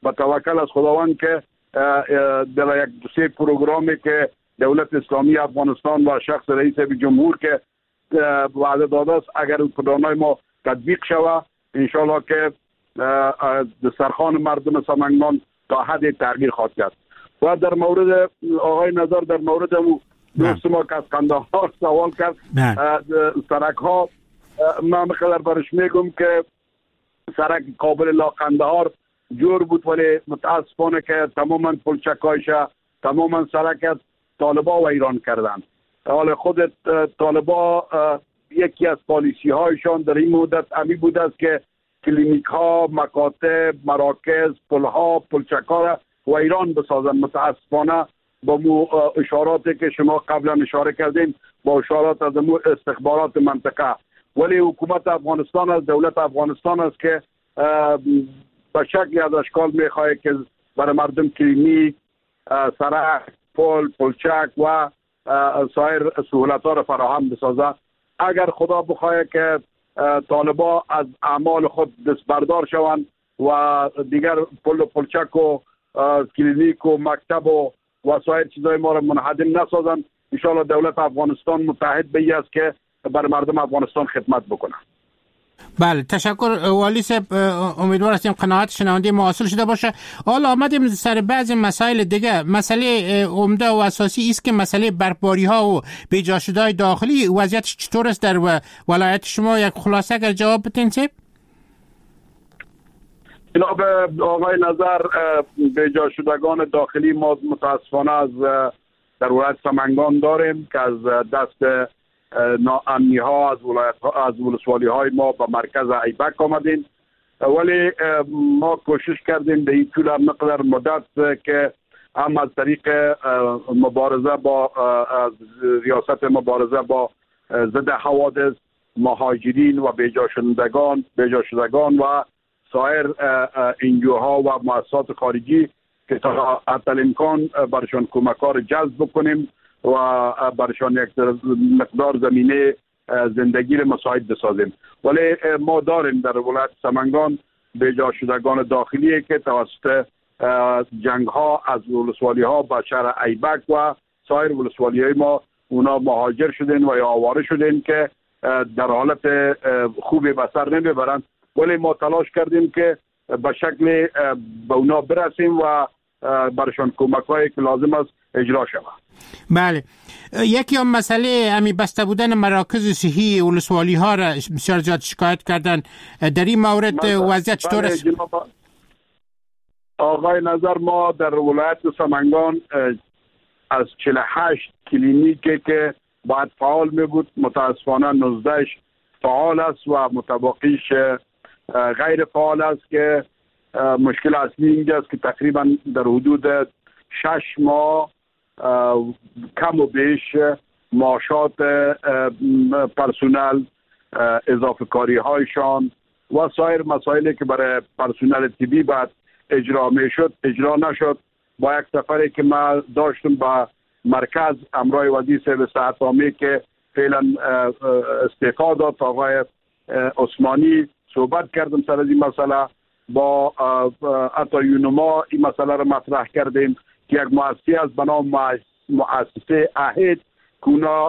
با توکل از خداوند که در یک دو سه پروگرامی که دولت اسلامی افغانستان و شخص رئیس جمهور که وعده داده است اگر پلانای ما تطبیق شود انشالله که دسترخوان مردم سمنگان تا حد تغییر خواهد کرد. و در مورد آقای نظر در مورد دوست ما که از قندهار سوال کرد سرک ها من مقدر برش میگم که سرک کابل لا قندهار جور بود ولی متاسفانه که تماما پلچکایش تماما سرک طالبا و ایران کردن. حال خود طالبا یکی از پالیسی هایشان در این مدت امی بود است که کلینیک ها، مکاتب، مراکز، پل ها، پلچک ها و ایران بسازن. متاسفانه با مو اشاراتی که شما قبلا اشاره کردین با اشارات از مو استخبارات منطقه ولی حکومت افغانستان از دولت افغانستان است که به شکلی از اشکال میخواه که برای مردم کلینیک، سرک، پل، پلچک و سایر سهولت ها را فراهم بسازه. اگر خدا بخواه که طالبا از اعمال خود دست بردار شوند و دیگر پل و پلچک و کلینیک و مکتب و وسایل چیزای ما را منهدم نسازن انشاءالله دولت افغانستان متحد به ای است که برای مردم افغانستان خدمت بکنه. بله تشکر والی صاحب، امیدوار هستیم قناعت شنونده ما حاصل شده باشه. حالا آمدیم سر بعضی مسائل دیگه. مسئله عمده و اساسی است که مسئله برپاری ها و بیجا شده داخلی وضعیت چطور است در ولایت شما؟ یک خلاصه اگر جواب بدین صاحب. جناب آقای نظر بیجا شدگان داخلی ما متاسفانه از در ولایت سمنگان داریم که از دست ناامنی ها از ولایت ها از ولسوالی های ما به مرکز ایبک آمدین ولی ما کوشش کردیم به این طول مقدار مدت که هم از طریق مبارزه با ریاست مبارزه با ضد حوادث مهاجرین و بیجا شدگان بیجا شدگان و سایر انجوها و مؤسسات خارجی که تا حتی امکان برشان کمکار جذب بکنیم و برشان یک مقدار زمینه زندگی را مساعد بسازیم. ولی ما داریم در ولایت سمنگان بیجا شدگان داخلی که توسط جنگ ها از ولسوالی ها به شهر ایبک و سایر ولسوالی های ما اونا مهاجر شدن و یا آواره شدن که در حالت خوبی به سر نمیبرند ولی ما تلاش کردیم که به شکل به اونا برسیم و برشان کمک هایی که لازم است اجرا شود. بله یکی هم مسئله امی بسته بودن مراکز صحی ولسوالی ها را بسیار زیاد شکایت کردن. در این مورد وضعیت چطور است؟ آقای نظر ما در ولایت سمنگان از چهل و هشت کلینیکی که باید فعال می بود متاسفانه نوزده فعال است و متبقیش غیر فعال است که مشکل اصلی اینجا است که تقریبا در حدود شش ماه کم و بیش معاشات پرسونل اضافه کاری هایشان و سایر مسائلی که برای پرسونل طبی بعد اجرا می شد اجرا نشد. با یک سفری که ما داشتم با مرکز امرای وزیر صاحب صحت عامه که فعلا استعفا داد آقای عثمانی صحبت کردم سر از این مسئله با حتی یونما این مسئله را مطرح کردیم که یک مؤسسه از بنام مؤسسه اهید که اونا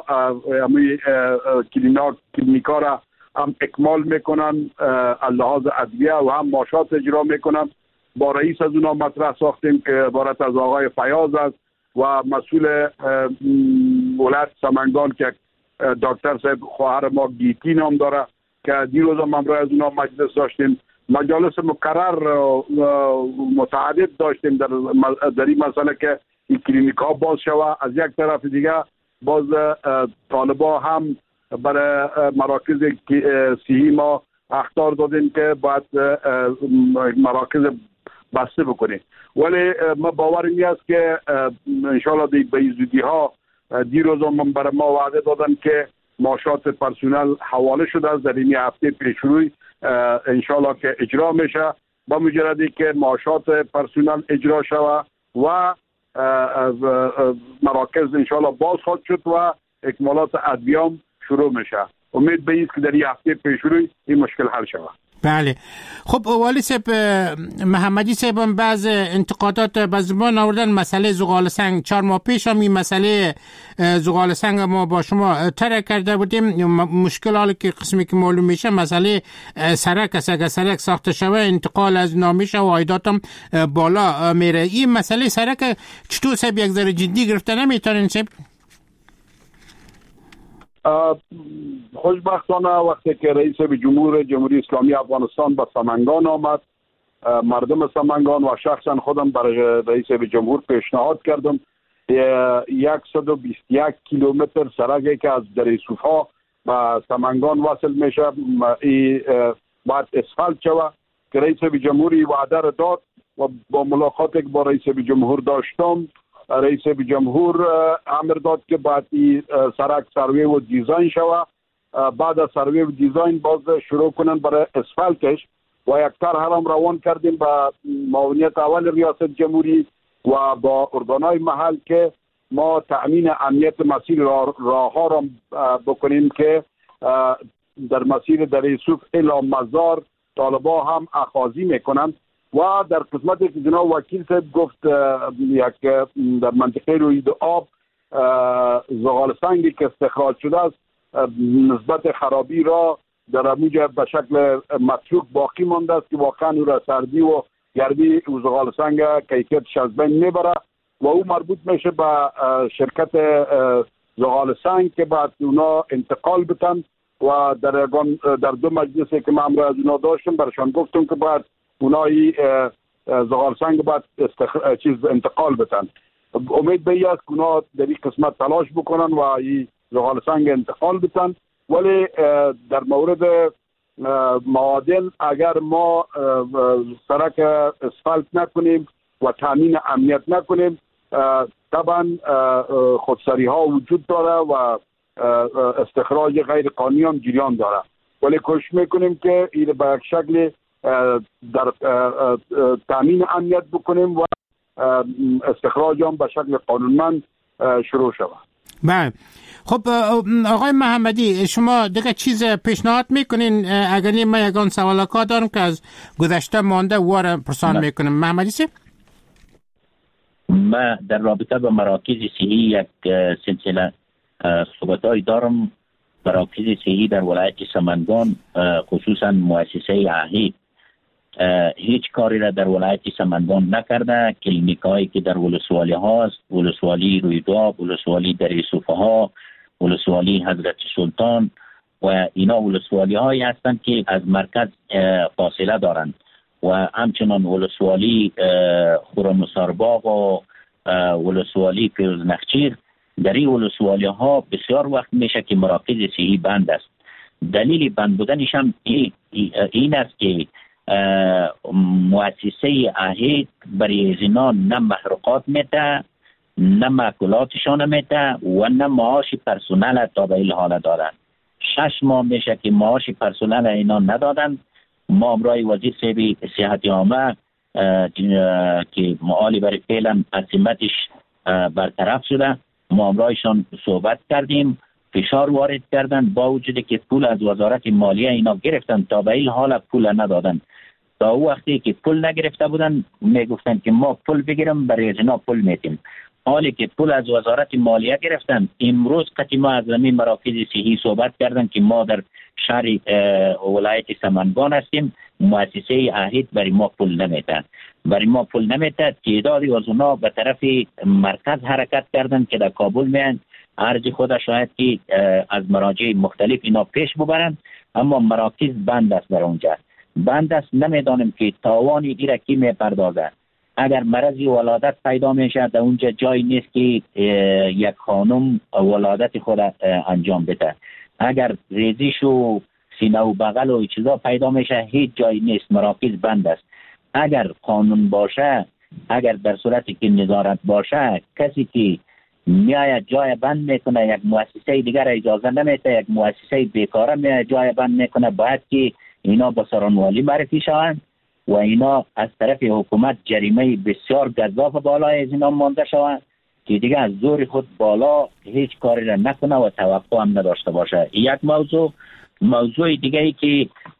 کلینیکا را هم اکمال میکنن لحاظ ادویه و هم ماشات اجرا میکنن. با رئیس از اونا مطرح ساختیم که عبارت از آقای فیاض است و مسئول ولایت سمنگان که دکتر صاحب خواهر ما گیتی نام داره که دیروز هم امروز از اونا مجلس داشتیم. مجالس مکرر متعدد داشتیم در در این مسئله که این کلینیک ها باز شود. از یک طرف دیگه باز طالبا هم برای مراکز صحی ما اخطار دادیم که باید مراکز بسته بکنیم ولی ما باور این است که انشالله به زودی ها دیروز هم برای ما وعده دادن که معاشات پرسونل حواله شده است در این هفته پیشروی انشالله که اجرا میشه. با مجردی که معاشات پرسونل اجرا شود و مراکز انشالله باز خواهد شد و اکمالات ادویه شروع میشه. امید به است که در این هفته پیشروی این مشکل حل شود. بله. خب والی صاحب محمدی صاحب بعض انتقادات به زبان آوردن مسئله زغال سنگ. چهار ماه پیش هم این مسئله زغال سنگ ما با شما طرح کرده بودیم. مشکل حالی که قسمی که معلوم میشه مسئله سرک است. اگر سرک ساخته شوه انتقال از نامیشه و عایدات هم بالا میره. این مسئله سرک چطور صاحب یک ذره جدی گرفته نمیتونین صاحب؟ خوشبختانه وقتی که رئیس جمهور جمهوری اسلامی افغانستان به سمنگان آمد، مردم سمنگان و شخصا خودم برای رئیس جمهور پیشنهاد کردم صد و بیست و یک کیلومتر سرکی که از دریسوفا به سمنگان وصل میشه باید اسفالت شود که رئیس جمهوری وعده را داد و با ملاقاتی که با رئیس جمهور داشتم رئیس جمهور امر داد که باید سرک سروی و دیزاین شود. بعد از سروی و دیزاین باز شروع کنن برای اسفالتش و یک طرح هم روان کردیم با معاونیت اول ریاست جمهوری و با ارگانهای محل که ما تأمین امنیت مسیر راه ها را بکنیم که در مسیر دریسوف الی مزار طالبا هم اخاذی میکنن. و در قسمتی که جناب وکیل صاحب گفت یک در منطقه روید آب زغال سنگی که استخراج شده است نسبت خرابی را در اموجه به شکل متروک باقی مانده است که واقعا او را سردی و گرمی او زغال سنگ کیفیتش از بین میبره و او مربوط میشه به شرکت زغال سنگ که بعد اونا انتقال بتن و در در دو مجلسی که من امروز از اونا داشتم برشان گفتم که بعد اونایی زغال سنگ باید استخ... چیز انتقال بتن. امید به این است که اونا در این قسمت تلاش بکنن و این زغال سنگ انتقال بتن. ولی در مورد معادن اگر ما سرک اسفالت نکنیم و تامین امنیت نکنیم طبعا خودسری ها وجود داره و استخراج غیر قانونی هم جریان داره. ولی کوشش میکنیم که این به یک شکل در تامین امنیت بکنیم و استخراج هم به شکل قانونمند شروع شود. بله. خب آقای محمدی شما دیگه چیز پیشنهاد میکنین؟ اگر نیم من یکان سوالات دارم که از گذشته مانده واره پرسان میکنم. محمدی سی؟ ما در رابطه با مراکز صحی یک سلسله صحبت‌های دارم. مراکز صحی در ولایت سمنگان خصوصا مؤسسه اهید هیچ کاری را در ولایت سمنگان نکرده. کلینیک هایی که در ولسوالی هاست، ولسوالی رویداد، ولسوالی دریسوفه ها، ولسوالی حضرت سلطان و اینا ولسوالی هایی هستند که از مرکز فاصله دارند و همچنان ولسوالی خرمسارباغ و ولسوالی پیروز نخچیر. در این ولسوالی ها بسیار وقت میشه که مراکز صحی بند است. دلیل بند بودنش هم این است که مؤسسه اهید برای زنا نه محروقات میده، نه ماکولاتشان میده و نه معاش پرسنل تا به این حال دارن. شش ماه میشه که معاش پرسنل اینا ندادن. ما امرای وزیر صاحب صحت عامه که معالی برای فعلا عصمتش برطرف شده، ما امرایشان صحبت کردیم، فشار وارد کردن با وجودی که پول از وزارت مالیه اینا گرفتن تا به این حال پول ندادن. تا او وقتی که پول نگرفته بودن میگفتن که ما پول بگیرم برای زنا پول میتیم. حالی که پول از وزارت مالیه گرفتن، امروز قطعی ما از زمین مراکز صحی صحبت کردن که ما در شهر ولایت سمنگان هستیم، مؤسسه اهید برای ما پول نمیتن برای ما پول نمیتد. تعدادی از اونا به طرف مرکز حرکت کردن که در کابل میان عرض خود شاید که از مراجع مختلف اینا پیش ببرن، اما مراکز بند است در اونجا. بند است، نمیدانم که تاوانی دیره کی میپردازه. اگر مرضی ولادت پیدا میشه در اونجا جای نیست که یک خانم ولادت خود انجام بده. اگر ریزش و سینه و بغل و چیزا پیدا میشه هیچ جای نیست، مراکز بند است. اگر قانون باشه، اگر در صورتی که نظارت باشه، کسی که میاید جای بند میکنه یک مؤسسه دیگر اجازه نمیده، یک مؤسسه بیکاره میاید جای بند میکنه، باید که اینا با سرانوالی معرفی شوند و اینا از طرف حکومت جریمه بسیار گزاف بالای از اینا مانده شوند که دیگه از زور خود بالا هیچ کاری را نکنه و توقع هم نداشته باشه. یک موضوع موضوع دیگه ای که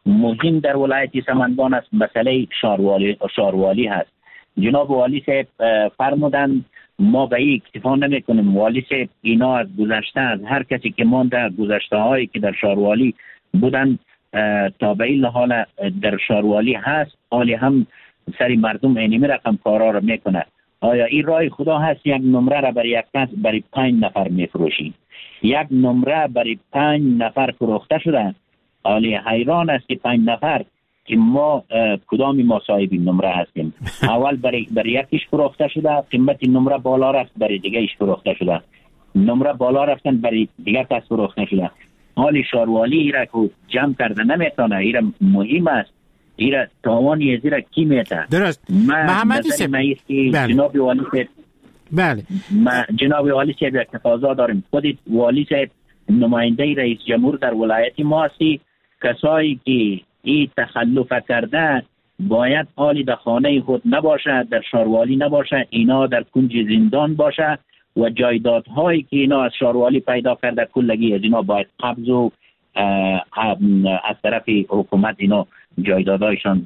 مهم در ولایت سمنگان است مسئله شاروالی شاروالی هست. جناب والی صاحب فرمودن ما به این اکتفا نمی کنیم. والی صاحب اینا از گذشته از هر کسی که مانده گذشته هایی که در شاروالی بودن تا به این حال در شاروالی هست، حالی هم سری مردم اینمی رقم کارا رو میکنه. آیا این رای خدا هست یک نمره را برای یک کس برای پنج نفر میفروشی؟ یک نمره برای پنج نفر فروخته شده. حالی حیران است که پنج نفر که ما کدامی ما صاحب نمره هستیم. اول برای برای یکیش فروخته شده، قیمت نمره بالا رفت، برای دیگه ایش فروخته شده، نمره بالا رفتن برای دیگه کس فروخته شده. حالی شاروالی ایره که جمع کرده نمیتونه، ایره مهم است. ایره تاوانی از ایره کی میته؟ درست. محمدی صاحب بله. جناب والی صاحب بله ما جناب والی صاحب یک تقاضا داریم. خودت والی صاحب نماینده رئیس جمهور در ولایت ما هستی. کسایی که این تخلف کرده باید حالی در خانه خود نباشه، در شاروالی نباشه، اینا در کنج زندان باشه و جایدادهایی که اینا از شاروالی پیدا کرده کلگی از اینا باید قبض و از طرف حکومت اینا جایدادهایشان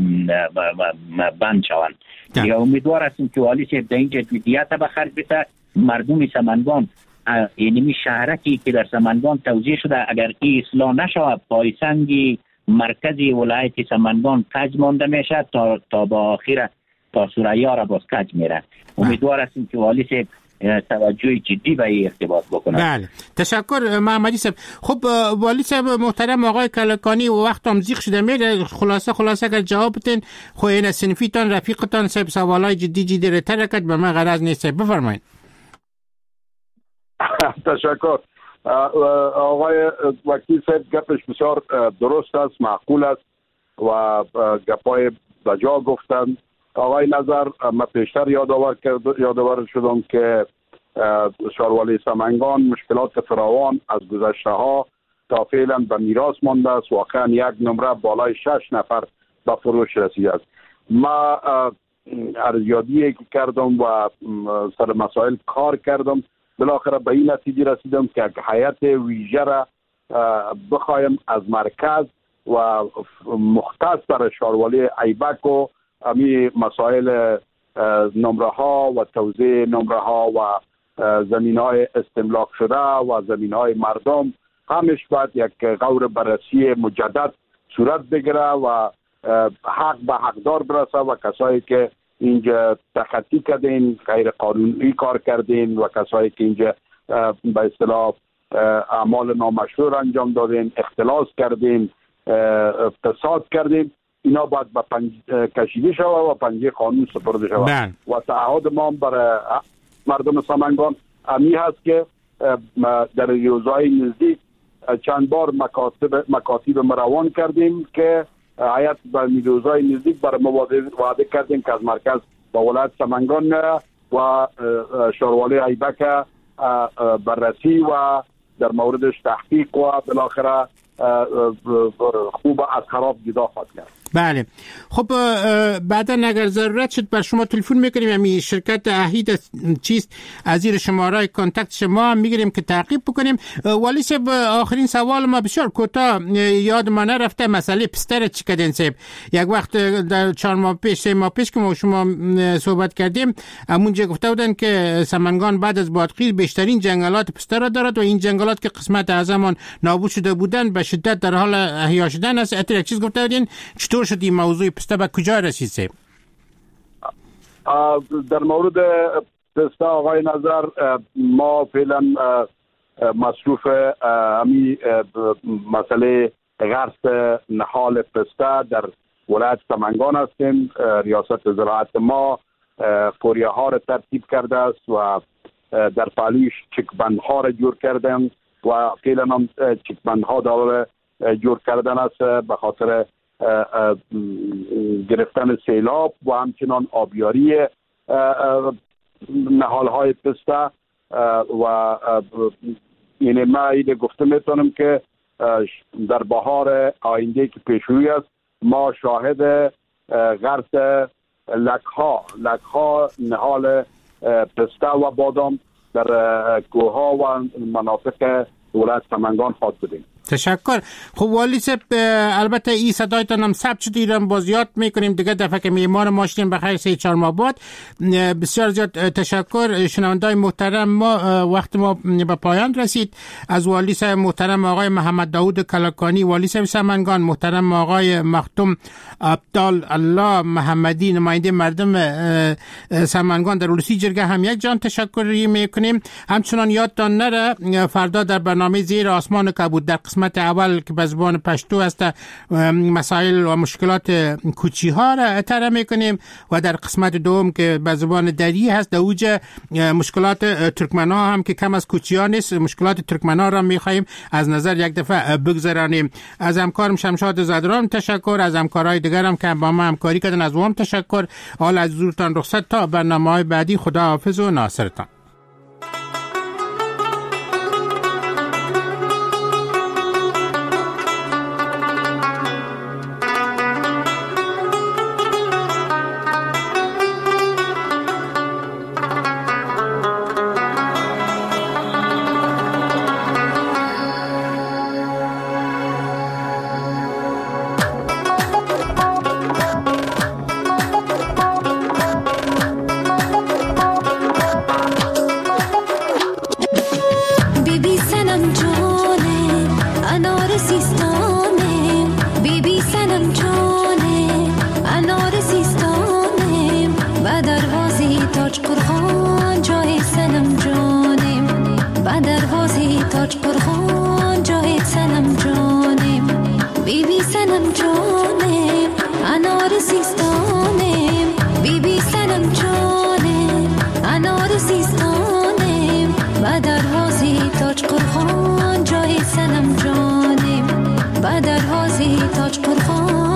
بند شوند. یا امیدوار هستیم که والی صاحب در این جدیت به خرج بده. مردم سمنگان اینمی شهرکی که در سمنگان توزیع شده اگر این اصلاح نشود پایسنگی مرکزی ولایت سمنگان کج مانده میشه تا تا با آخر تا سوریا را باز کج میره. امیدوار هستیم که والی صاحب توجه جدی به این ارتباط بکنه. بله تشکر محمدی صاحب. خب والی صاحب محترم آقای کلکانی و وقت هم زیغ شده میره، خلاصه خلاصه اگر جواب بدین خو این صنفیتان رفیقتان صاحب سوالای جدی جدی رو ترکت به من غرض نیست. بفرمایید. تشکر. آقای وکیل صاحب گپش بسیار درست است، معقول است و گپای بجا گفتن. آقای نظر من پیشتر یادآور کرد یادآور شدم که شاروالی سمنگان مشکلات فراوان از گذشته ها تا فعلا به میراث مانده است. واقعا یک نمره بالای شش نفر به فروش رسیده است. ما ارزیابی که کردم و سر مسائل کار کردم، بالاخره به این نتیجه رسیدم که یک هیئت ویژه را بخوایم از مرکز و مختص در شاروالی ایبک و امی مسائل نمره ها و توزیع نمره ها و زمین های استملاک شده و زمین های مردم همش باید یک غور بررسی مجدد صورت بگیره و حق به حقدار برسه و کسایی که اینجا تخطی کردین، غیر قانونی کار کردین و کسایی که اینجا به اصطلاح اعمال نامشروع انجام دادین، اختلاس کردین، فساد کردین، اینا باید به پنج کشیده شود و پنجه قانون سپرده شود. و تعهد ما برای مردم سمنگان امی هست که در روزهای نزدیک چند بار مکاتب مکاتب مروان کردیم که هیئت به روزهای نزدیک برای مواده وعده کردیم که از مرکز به ولایت سمنگان و شاروالی ایبک بررسی و در موردش تحقیق و بالاخره خوب از خراب جدا خواهد کرد. بله خب بعدا اگر ضرورت شد بر شما تلفن میکنیم. همین شرکت اهید چیست از زیر شماره کانتکت شما هم میگیریم که تعقیب بکنیم. والی صاحب آخرین سوال ما بسیار کوتاه یاد ما نرفته، مسئله پستر چی کردین صاحب؟ یک وقت در چهار ماه پیش سه ماه پیش که ما شما صحبت کردیم همونجا گفته بودن که سمنگان بعد از بادغیس بیشترین جنگلات پستر را دارد و این جنگلات که قسمت اعظمشان نابود شده بودن به شدت در حال احیا شدن است. اتر یک چیز گفته بودین چطور شد این موضوع پسته به کجا رسید؟ در مورد پسته آقای نظر ما فعلا مصروف همی مسئله غرس نهال پسته در ولایت سمنگان هستیم. ریاست زراعت ما فوریه ها را ترتیب کرده است و در پهلویش چکبند ها را جور کردن و فعلا هم چکبند ها داره جور کردن است به خاطر گرفتن سیلاب و همچنان آبیاری نهالهای پسته و این ما این گفته میتونم که در بهار آینده که پیشروی است ما شاهد غرس لکها لکها نهال پسته و بادام در کوه ها و مناطق ولایت سمنگان خواهد بودیم. تشکر. خب والی صاحب البته این صدایتان هم ثبت شد، ایران باز یاد میکنیم دیگه دفعه که میهمان ما شدیم بخیر سه چهار ماه بعد. بسیار زیاد تشکر. شنوندای محترم، ما وقت ما به پایان رسید. از والی صاحب محترم آقای محمد داود کلکانی، والی صاحب سمنگان، محترم آقای مختوم عبدال الله محمدی نماینده مردم سمنگان در اولوسی جرگه هم یک جان تشکری میکنیم. همچنان یادتان نره فردا در برنامه زیر آسمان کبود در قسمت اول که به زبان پشتو است مسائل و مشکلات کوچی ها را اطلاع میکنیم و در قسمت دوم که به زبان دری هست در اوج مشکلات ترکمن ها هم که کم از کوچی ها نیست، مشکلات ترکمن ها را میخواهیم از نظر یک دفعه بگذرانیم. از همکارم شمشاد زادران تشکر، از همکارای دیگرم که با ما همکاری کردن از وام تشکر. حال از حضورتان رخصت تا برنامه‌های بعدی. خدا حافظ و ناصرتان. تاج قرخان